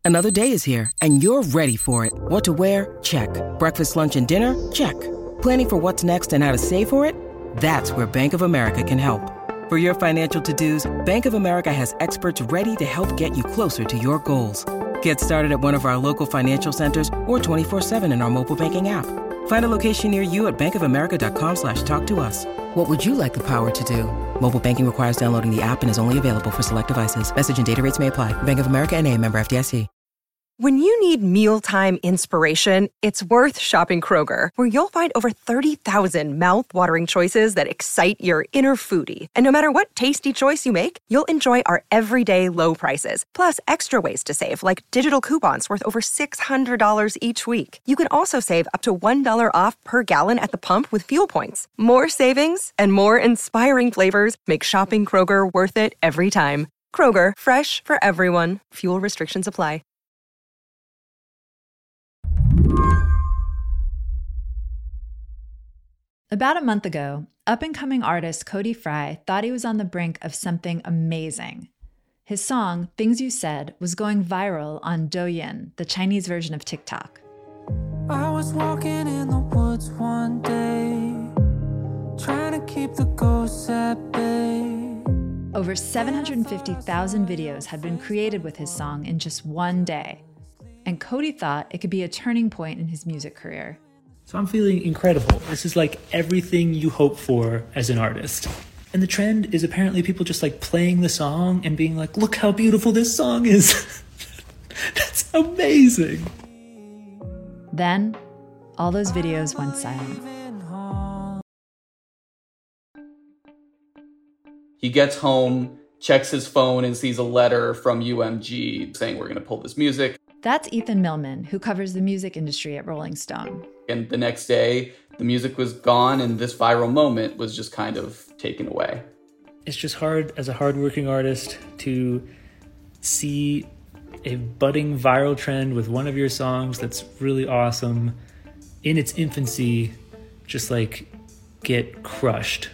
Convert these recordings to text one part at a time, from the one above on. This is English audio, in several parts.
Another day is here, and you're ready for it. What to wear? Check. Breakfast, lunch, and dinner? Check. Planning for what's next and how to save for it? That's where Bank of America can help. For your financial to-dos, Bank of America has experts ready to help get you closer to your goals. Get started at one of our local financial centers or 24/7 in our mobile banking app. Find a location near you at bankofamerica.com/talktous. What would you like the power to do? Mobile banking requires downloading the app and is only available for select devices. Message and data rates may apply. Bank of America N.A., member FDIC. When you need mealtime inspiration, it's worth shopping Kroger, where you'll find over 30,000 mouth-watering choices that excite your inner foodie. And no matter what tasty choice you make, you'll enjoy our everyday low prices, plus extra ways to save, like digital coupons worth over $600 each week. You can also save up to $1 off per gallon at the pump with fuel points. More savings and more inspiring flavors make shopping Kroger worth it every time. Kroger, fresh for everyone. Fuel restrictions apply. About a month ago, up-and-coming artist Cody Fry thought he was on the brink of something amazing. His song, Things You Said, was going viral on Douyin, the Chinese version of TikTok. I was walking in the woods one day, trying to keep the ghosts at bay. Over 750,000 videos had been created with his song in just one day, and Cody thought it could be a turning point in his music career. So I'm feeling incredible. This is like everything you hope for as an artist. And the trend is apparently people just like playing the song and being like, look how beautiful this song is. That's amazing. Then, all those videos went silent. He gets home, checks his phone, and sees a letter from UMG saying we're going to pull this music. That's Ethan Millman, who covers the music industry at Rolling Stone. And the next day, the music was gone, and this viral moment was just kind of taken away. It's just hard as a hardworking artist to see a budding viral trend with one of your songs that's really awesome in its infancy just like get crushed.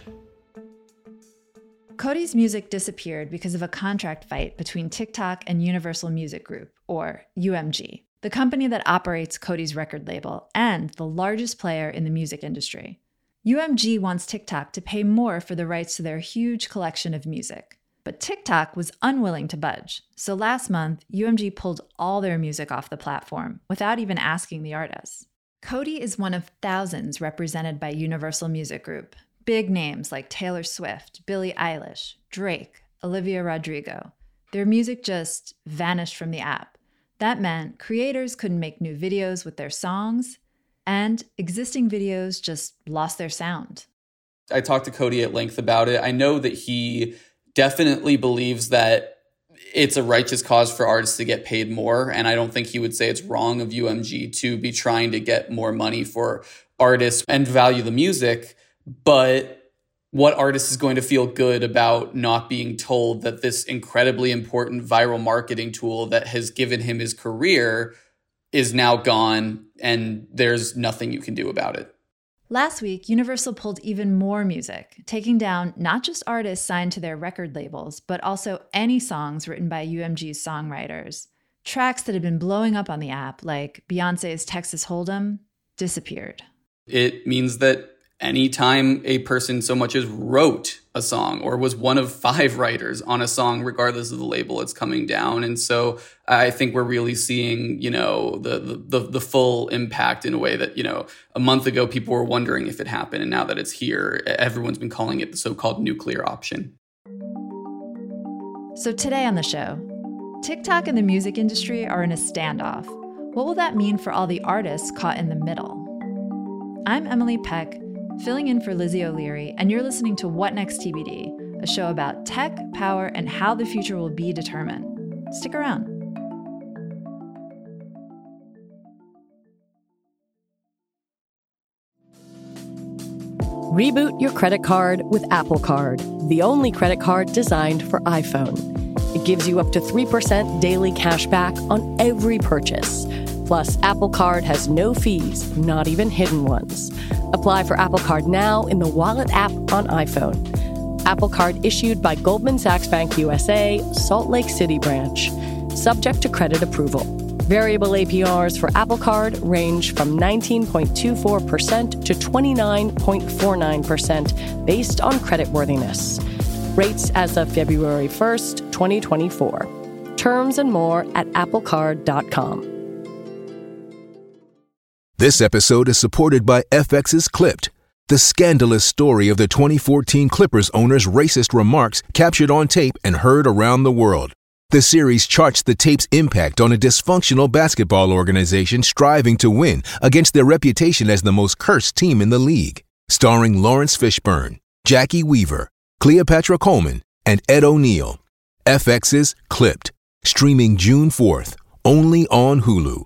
Cody's music disappeared because of a contract fight between TikTok and Universal Music Group, or UMG, the company that operates Cody's record label and the largest player in the music industry. UMG wants TikTok to pay more for the rights to their huge collection of music. But TikTok was unwilling to budge, so last month, UMG pulled all their music off the platform without even asking the artists. Cody is one of thousands represented by Universal Music Group. Big names like Taylor Swift, Billie Eilish, Drake, Olivia Rodrigo. Their music just vanished from the app. That meant creators couldn't make new videos with their songs, and existing videos just lost their sound. I talked to Cody at length about it. I know that he definitely believes that it's a righteous cause for artists to get paid more, and I don't think he would say it's wrong of UMG to be trying to get more money for artists and value the music. But what artist is going to feel good about not being told that this incredibly important viral marketing tool that has given him his career is now gone and there's nothing you can do about it? Last week, Universal pulled even more music, taking down not just artists signed to their record labels, but also any songs written by UMG's songwriters. Tracks that had been blowing up on the app, like Beyoncé's Texas Hold'em, disappeared. It means that anytime a person so much as wrote a song or was one of 5 writers on a song, regardless of the label, it's coming down. And so I think we're really seeing, the full impact in a way that, a month ago, people were wondering if it happened. And now that it's here, everyone's been calling it the so-called nuclear option. So today on the show, TikTok and the music industry are in a standoff. What will that mean for all the artists caught in the middle? I'm Emily Peck, filling in for Lizzie O'Leary, and you're listening to What Next TBD, a show about tech, power, and how the future will be determined. Stick around. Reboot your credit card with Apple Card, the only credit card designed for iPhone. It gives you up to 3% daily cash back on every purchase. Plus, Apple Card has no fees, not even hidden ones. Apply for Apple Card now in the Wallet app on iPhone. Apple Card issued by Goldman Sachs Bank USA, Salt Lake City branch. Subject to credit approval. Variable APRs for Apple Card range from 19.24% to 29.49% based on creditworthiness. Rates as of February 1st, 2024. Terms and more at applecard.com. This episode is supported by FX's Clipped, the scandalous story of the 2014 Clippers owner's racist remarks captured on tape and heard around the world. The series charts the tape's impact on a dysfunctional basketball organization striving to win against their reputation as the most cursed team in the league. Starring Lawrence Fishburne, Jackie Weaver, Cleopatra Coleman, and Ed O'Neill. FX's Clipped, streaming June 4th, only on Hulu.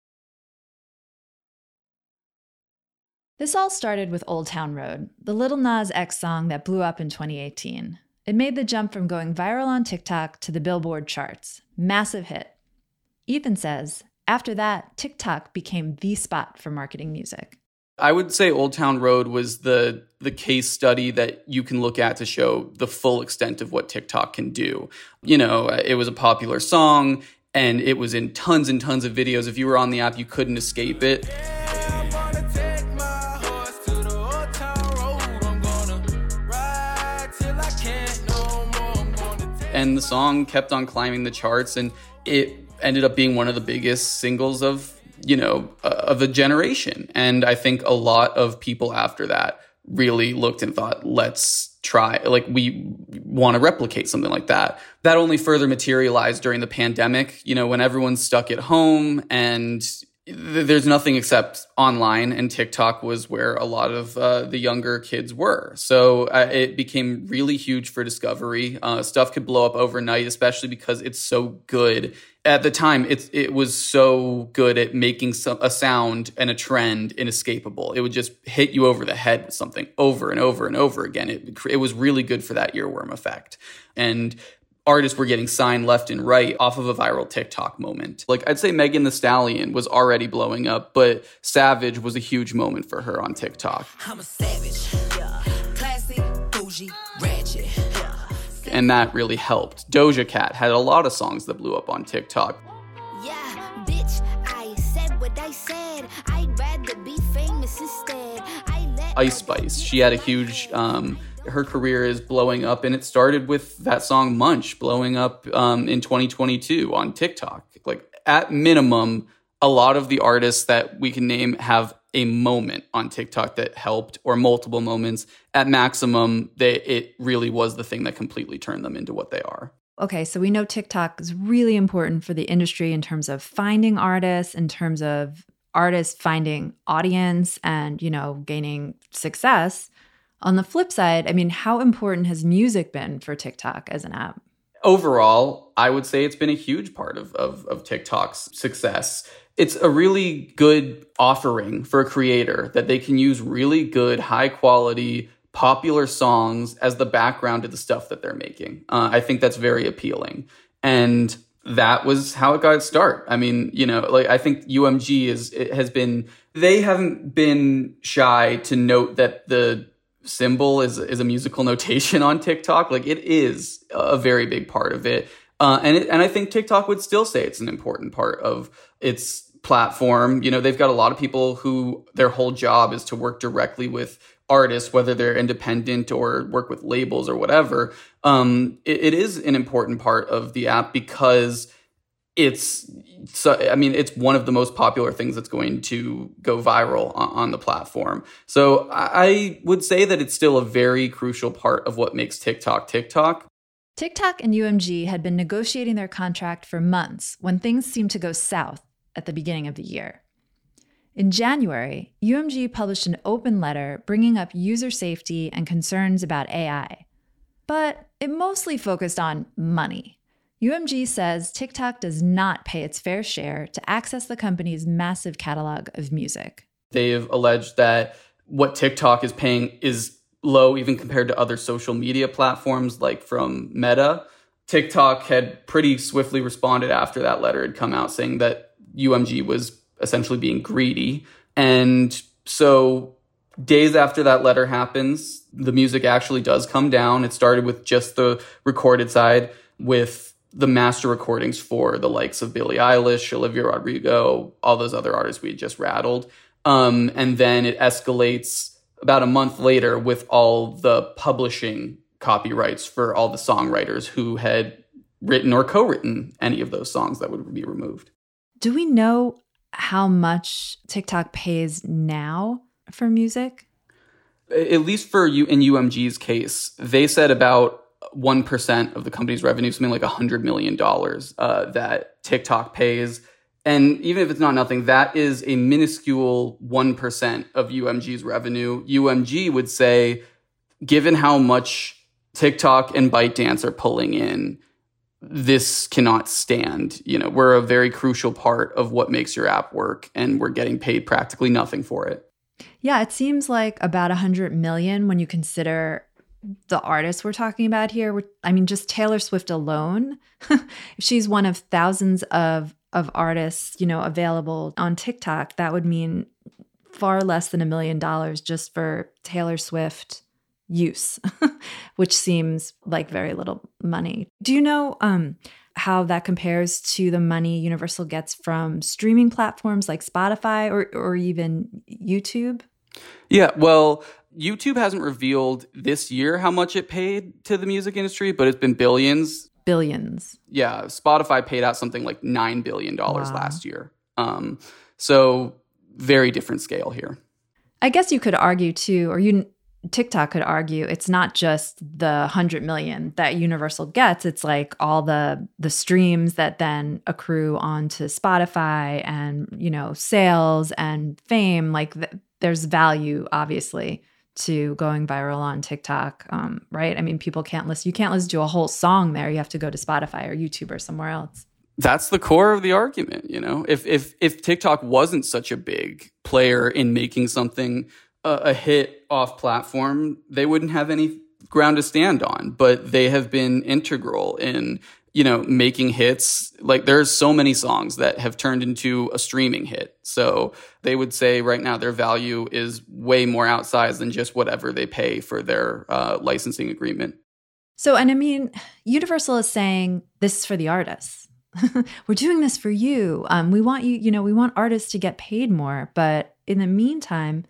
This all started with Old Town Road, the Lil Nas X song that blew up in 2018. It made the jump from going viral on TikTok to the Billboard charts. Massive hit. Ethan says, after that, TikTok became the spot for marketing music. I would say Old Town Road was the case study that you can look at to show the full extent of what TikTok can do. You know, it was a popular song, and it was in tons and tons of videos. If you were on the app, you couldn't escape it. And the song kept on climbing the charts, and it ended up being one of the biggest singles of a generation. And I think a lot of people after that really looked and thought, let's try, like, we want to replicate something like that. That only further materialized during the pandemic, you know, when everyone's stuck at home and there's nothing except online, and TikTok was where a lot of the younger kids were. So it became really huge for discovery. Stuff could blow up overnight, especially because it's so good. At the time, it was so good at making a sound and a trend inescapable. It would just hit you over the head with something over and over and over again. It was really good for that earworm effect. And artists were getting signed left and right off of a viral TikTok moment. Like, I'd say Megan Thee Stallion was already blowing up, but Savage was a huge moment for her on TikTok. I'm a savage, yeah. Classy, bougie, ratchet, yeah. And that really helped. Doja Cat had a lot of songs that blew up on TikTok. Yeah, bitch, I said what I said. I'd rather be famous instead. Ice Spice, she had a huge... her career is blowing up, and it started with that song Munch blowing up in 2022 on TikTok. Like, at minimum, a lot of the artists that we can name have a moment on TikTok that helped, or multiple moments. At maximum, it really was the thing that completely turned them into what they are. Okay, so we know TikTok is really important for the industry in terms of finding artists, in terms of artists finding audience and, you know, gaining success. On the flip side, I mean, how important has music been for TikTok as an app? Overall, I would say it's been a huge part of TikTok's success. It's a really good offering for a creator that they can use really good, high quality, popular songs as the background to the stuff that they're making. I think that's very appealing. And that was how it got its start. I mean, you know, like, I think UMG they haven't been shy to note that the symbol is a musical notation on TikTok. Like, it is a very big part of it. And I think TikTok would still say it's an important part of its platform. You know, they've got a lot of people who their whole job is to work directly with artists, whether they're independent or work with labels or whatever. It is an important part of the app because it's one of the most popular things that's going to go viral on the platform. So I would say that it's still a very crucial part of what makes TikTok TikTok. TikTok and UMG had been negotiating their contract for months when things seemed to go south at the beginning of the year. In January, UMG published an open letter bringing up user safety and concerns about AI. But it mostly focused on money. UMG says TikTok does not pay its fair share to access the company's massive catalog of music. They've alleged that what TikTok is paying is low even compared to other social media platforms like from Meta. TikTok had pretty swiftly responded after that letter had come out, saying that UMG was essentially being greedy. And so days after that letter happens, the music actually does come down. It started with just the recorded side, with the master recordings for the likes of Billie Eilish, Olivia Rodrigo, all those other artists we had just rattled. And then it escalates about a month later with all the publishing copyrights for all the songwriters who had written or co-written any of those songs that would be removed. Do we know how much TikTok pays now for music? At least for you in UMG's case, they said about 1% of the company's revenue, something like $100 million that TikTok pays. And even if it's not nothing, that is a minuscule 1% of UMG's revenue. UMG would say, given how much TikTok and ByteDance are pulling in, this cannot stand. You know, we're a very crucial part of what makes your app work, and we're getting paid practically nothing for it. Yeah, it seems like about 100 million when you consider the artists we're talking about here. I mean, just Taylor Swift alone, if she's one of thousands of artists, you know, available on TikTok, that would mean far less than $1 million just for Taylor Swift use, which seems like very little money. Do you know how that compares to the money Universal gets from streaming platforms like Spotify or even YouTube? Yeah, well, YouTube hasn't revealed this year how much it paid to the music industry, but it's been billions. Billions. Yeah, Spotify paid out something like $9 billion last year. So very different scale here. I guess you could argue too, or TikTok could argue it's not just the 100 million that Universal gets. It's like all the streams that then accrue onto Spotify and, you know, sales and fame. Like there's value, obviously, to going viral on TikTok, right? I mean, people can't listen. You can't listen to a whole song there. You have to go to Spotify or YouTube or somewhere else. That's the core of the argument, you know. If TikTok wasn't such a big player in making something a hit off platform, they wouldn't have any ground to stand on. But they have been integral in, you know, making hits. Like there's so many songs that have turned into a streaming hit. So they would say right now their value is way more outsized than just whatever they pay for their licensing agreement. So, and I mean, Universal is saying this is for the artists. We're doing this for you. We want you, you know, we want artists to get paid more. But in the meantime,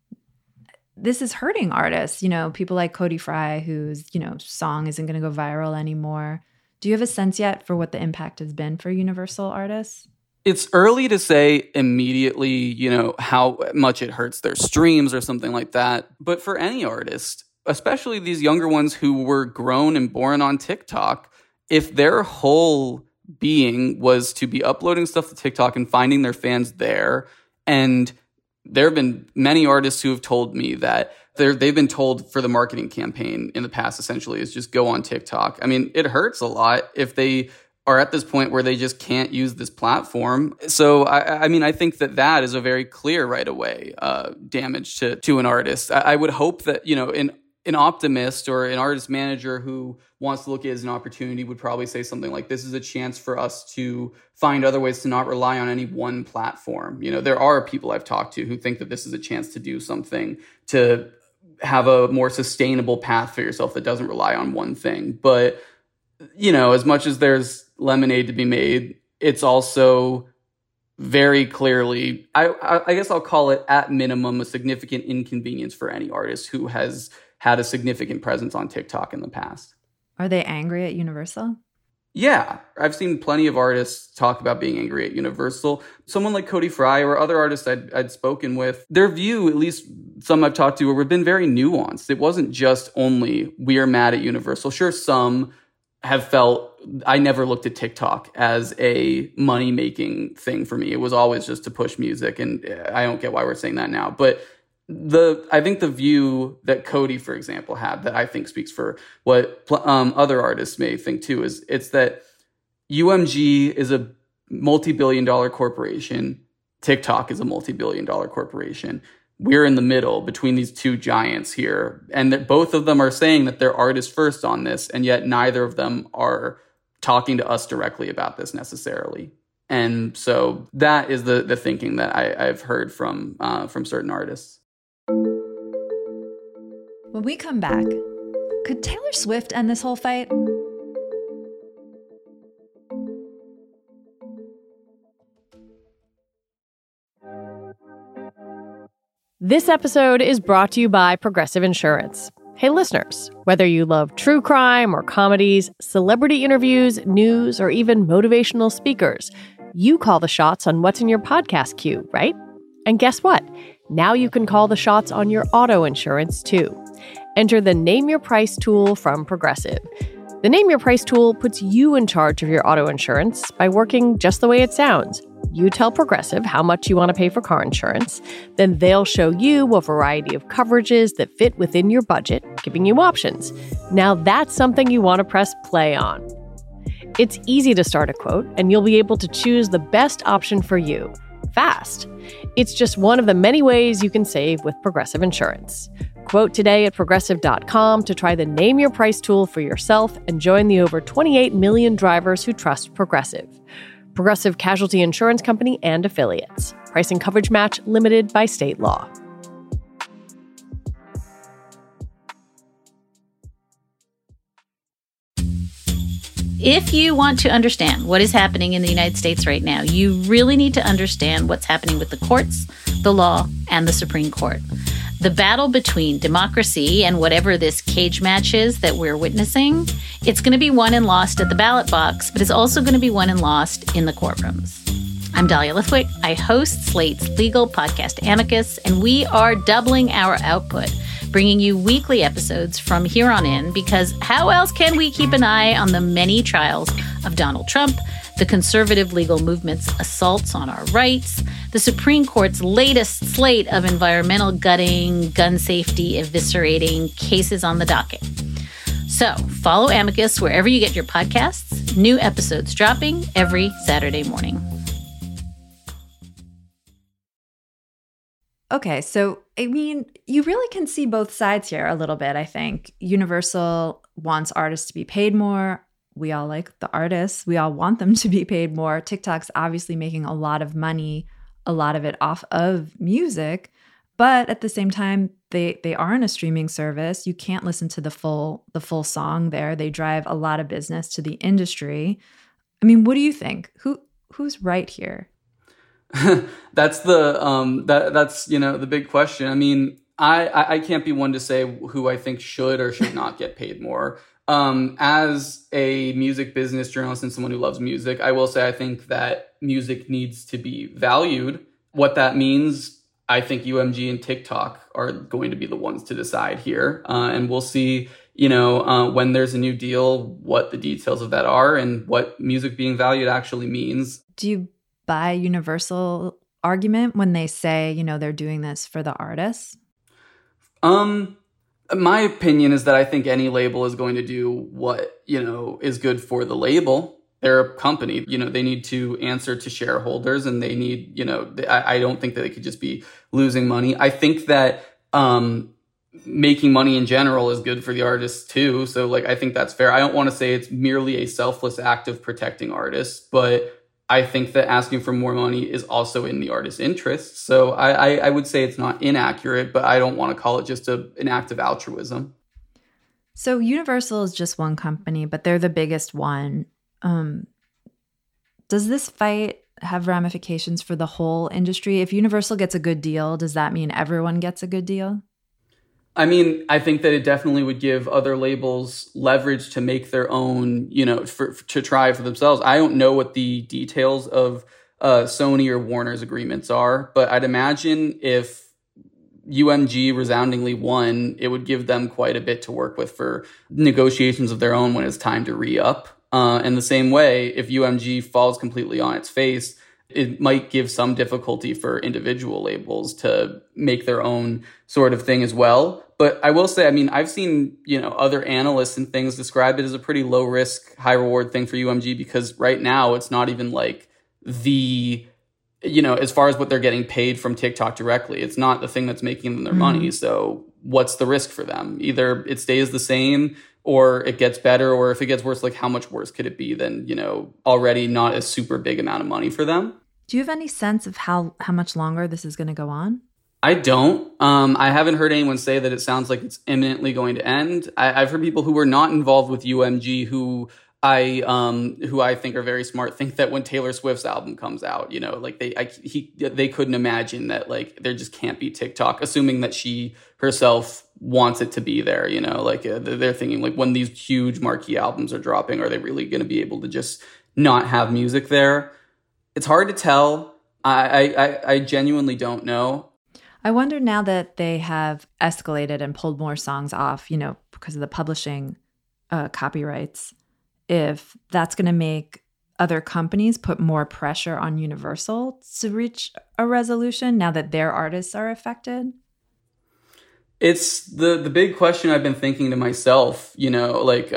this is hurting artists, you know, people like Cody Fry, whose, you know, song isn't going to go viral anymore. Do you have a sense yet for what the impact has been for Universal artists? It's early to say immediately, you know, how much it hurts their streams or something like that. But for any artist, especially these younger ones who were grown and born on TikTok, if their whole being was to be uploading stuff to TikTok and finding their fans there, and there have been many artists who have told me that they've been told for the marketing campaign in the past, essentially, is just go on TikTok. I mean, it hurts a lot if they are at this point where they just can't use this platform. So, I mean, I think that is a very clear right away damage to an artist. I would hope that, you know, an optimist or an artist manager who wants to look at it as an opportunity would probably say something like, this is a chance for us to find other ways to not rely on any one platform. You know, there are people I've talked to who think that this is a chance to do something to have a more sustainable path for yourself that doesn't rely on one thing. But, you know, as much as there's lemonade to be made, it's also very clearly, I guess I'll call it at minimum, a significant inconvenience for any artist who has had a significant presence on TikTok in the past. Are they angry at Universal? Yeah, I've seen plenty of artists talk about being angry at Universal. Someone like Cody Fry or other artists I'd spoken with, their view, at least some I've talked to, have been very nuanced. It wasn't just only we are mad at Universal. Sure, some have felt I never looked at TikTok as a money-making thing for me. It was always just to push music, and I don't get why we're saying that now. But I think the view that Cody, for example, had that I think speaks for what other artists may think too is it's that UMG is a multi-billion-dollar corporation. TikTok is a multi-billion-dollar corporation. We're in the middle between these two giants here, and that both of them are saying that they're artists first on this, and yet neither of them are talking to us directly about this necessarily. And so that is the thinking that I've heard from certain artists. When we come back, could Taylor Swift end this whole fight? This episode is brought to you by Progressive Insurance. Hey listeners, whether you love true crime or comedies, celebrity interviews, news, or even motivational speakers, you call the shots on what's in your podcast queue, right? And guess what? Now you can call the shots on your auto insurance too. Enter the Name Your Price tool from Progressive. The Name Your Price tool puts you in charge of your auto insurance by working just the way it sounds. You tell Progressive how much you want to pay for car insurance. Then they'll show you a variety of coverages that fit within your budget, giving you options. Now that's something you want to press play on. It's easy to start a quote, and you'll be able to choose the best option for you, fast. It's just one of the many ways you can save with Progressive Insurance. Quote today at Progressive.com to try the Name Your Price tool for yourself and join the over 28 million drivers who trust Progressive. Progressive Casualty Insurance Company and Affiliates. Price and coverage match limited by state law. If you want to understand what is happening in the United States right now, you really need to understand what's happening with the courts, the law, and the Supreme Court. The battle between democracy and whatever this cage match is that we're witnessing, it's going to be won and lost at the ballot box, but it's also going to be won and lost in the courtrooms. I'm Dahlia Lithwick. I host Slate's legal podcast Amicus, and we are doubling our output, bringing you weekly episodes from here on in, because how else can we keep an eye on the many trials of Donald Trump, the conservative legal movement's assaults on our rights, the Supreme Court's latest slate of environmental gutting, gun safety eviscerating cases on the docket. So follow Amicus wherever you get your podcasts. New episodes dropping every Saturday morning. Okay, so I mean, you really can see both sides here a little bit, I think. Universal wants artists to be paid more. We all like the artists. We all want them to be paid more. TikTok's obviously making a lot of money, a lot of it off of music. But at the same time, they aren't a streaming service. You can't listen to the full song there. They drive a lot of business to the industry. I mean, what do you think? Who's right here? That's the big question. I mean, I can't be one to say who I think should or should not get paid more. As a music business journalist and someone who loves music, I will say I think that music needs to be valued. What that means, I think UMG and TikTok are going to be the ones to decide here. And we'll see, when there's a new deal, what the details of that are and what music being valued actually means. Do you buy Universal argument when they say, they're doing this for the artists? My opinion is that I think any label is going to do what, is good for the label. They're a company, they need to answer to shareholders, and they need, I don't think that they could just be losing money. I think that making money in general is good for the artists too. So I think that's fair. I don't want to say it's merely a selfless act of protecting artists, but I think that asking for more money is also in the artist's interest. So I would say it's not inaccurate, but I don't want to call it just an act of altruism. So Universal is just one company, but they're the biggest one. Does this fight have ramifications for the whole industry? If Universal gets a good deal, does that mean everyone gets a good deal? I mean, I think that it definitely would give other labels leverage to make their own, to try for themselves. I don't know what the details of Sony or Warner's agreements are, but I'd imagine if UMG resoundingly won, it would give them quite a bit to work with for negotiations of their own when it's time to re-up. In the same way, if UMG falls completely on its face, it might give some difficulty for individual labels to make their own sort of thing as well. But I will say, I mean, I've seen, other analysts and things describe it as a pretty low risk, high reward thing for UMG, because right now it's not even as far as what they're getting paid from TikTok directly, it's not the thing that's making them their money. So what's the risk for them? Either it stays the same or it gets better, or if it gets worse, how much worse could it be than, already not a super big amount of money for them? Do you have any sense of how much longer this is going to go on? I don't. I haven't heard anyone say that it sounds like it's imminently going to end. I've heard people who were not involved with UMG who who I think are very smart, think that when Taylor Swift's album comes out, you know, like they couldn't imagine that, like, there just can't be TikTok, assuming that she herself wants it to be there, you know, like they're thinking, like, when these huge marquee albums are dropping, are they really going to be able to just not have music there? It's hard to tell. I genuinely don't know. I wonder, now that they have escalated and pulled more songs off, you know, because of the publishing copyrights, if that's going to make other companies put more pressure on Universal to reach a resolution now that their artists are affected. It's the big question I've been thinking to myself, you know, like,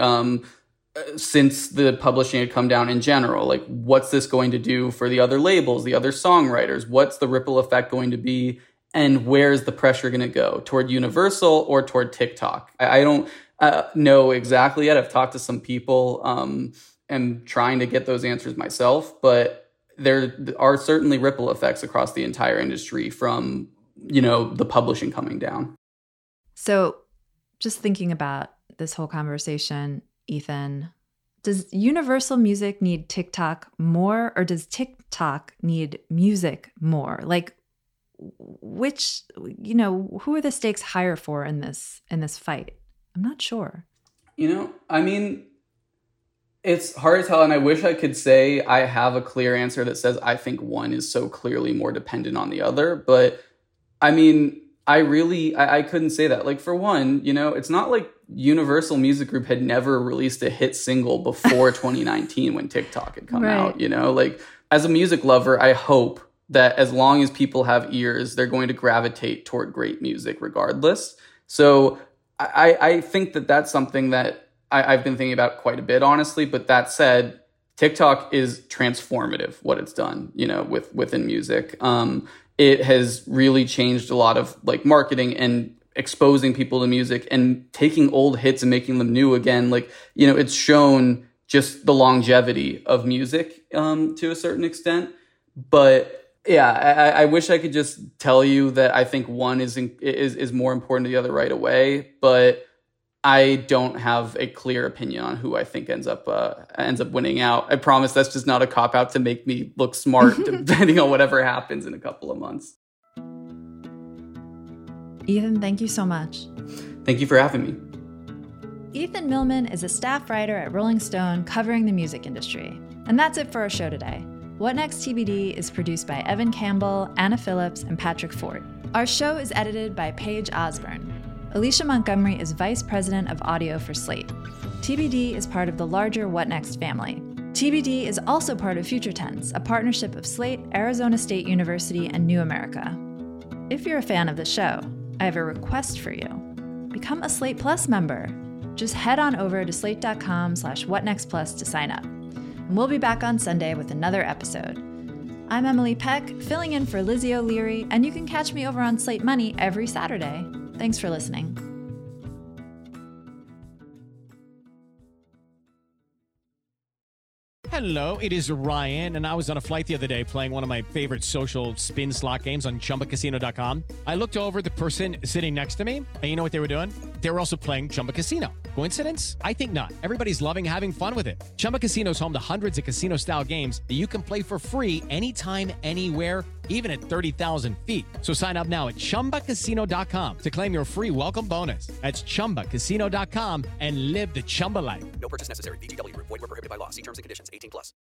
since the publishing had come down in general, like, what's this going to do for the other labels, the other songwriters? What's the ripple effect going to be? And where's the pressure going to go? Toward Universal or toward TikTok? I don't know exactly yet. I've talked to some people and trying to get those answers myself, but there are certainly ripple effects across the entire industry from, you know, the publishing coming down. So just thinking about this whole conversation, Ethan, does Universal Music need TikTok more, or does TikTok need music more? Like, which, you know, who are the stakes higher for in this fight? I'm not sure. You know, I mean, it's hard to tell, and I wish I could say I have a clear answer that says I think one is so clearly more dependent on the other, but I mean, I couldn't say that. Like, for one, you know, it's not like Universal Music Group had never released a hit single before 2019 when TikTok had come out, you know? Like, as a music lover, I hope that as long as people have ears, they're going to gravitate toward great music regardless. So I think that that's something that I've been thinking about quite a bit, honestly. But that said, TikTok is transformative, what it's done, you know, within music. It has really changed a lot of, like, marketing and exposing people to music and taking old hits and making them new again. Like, you know, it's shown just the longevity of music to a certain extent. But yeah, I wish I could just tell you that I think one is more important to the other right away, but I don't have a clear opinion on who I think ends up winning out. I promise that's just not a cop-out to make me look smart, depending on whatever happens in a couple of months. Ethan, thank you so much. Thank you for having me. Ethan Millman is a staff writer at Rolling Stone covering the music industry. And that's it for our show today. What Next TBD is produced by Evan Campbell, Anna Phillips, and Patrick Fort. Our show is edited by Paige Osborne. Alicia Montgomery is Vice President of Audio for Slate. TBD is part of the larger What Next family. TBD is also part of Future Tense, a partnership of Slate, Arizona State University, and New America. If you're a fan of the show, I have a request for you. Become a Slate Plus member. Just head on over to slate.com/whatnextplus to sign up. And we'll be back on Sunday with another episode. I'm Emily Peck, filling in for Lizzie O'Leary, and you can catch me over on Slate Money every Saturday. Thanks for listening. Hello, it is Ryan, and I was on a flight the other day playing one of my favorite social spin slot games on ChumbaCasino.com. I looked over at the person sitting next to me, and you know what they were doing? They were also playing Chumba Casino. Coincidence? I think not. Everybody's loving having fun with it. Chumba Casino is home to hundreds of casino-style games that you can play for free anytime, anywhere, even at 30,000 feet. So sign up now at ChumbaCasino.com to claim your free welcome bonus. That's ChumbaCasino.com and live the Chumba life. No purchase necessary. VGW. Void where prohibited by law. See terms and conditions. 18+.